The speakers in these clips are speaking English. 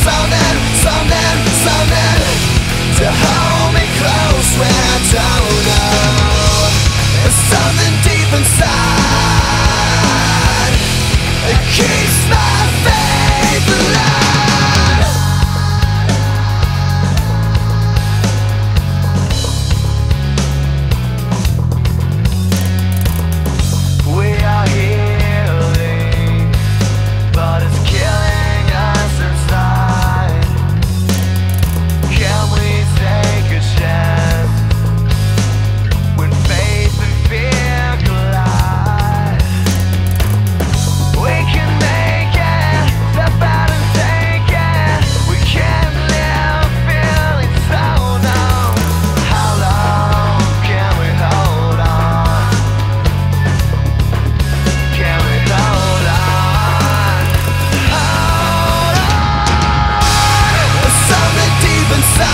something to hold me close when I don't know. There's something deep inside that keeps my faith alive. We are healing, but it's killing us inside. Can we take a chance when faith and fear collide? We can make it, step out and take it. We can't live feeling so numb. How long can we hold on? Can we hold on? Hold on. There's something deep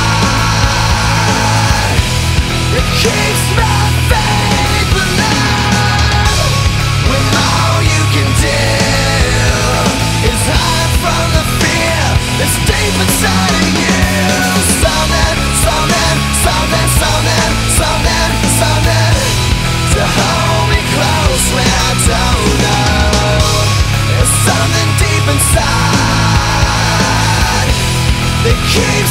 inside that keeps my faith alive. When all you can do is hide from the fear that's deep inside of you. Something to hold me close when I don't know. There's something deep inside that keeps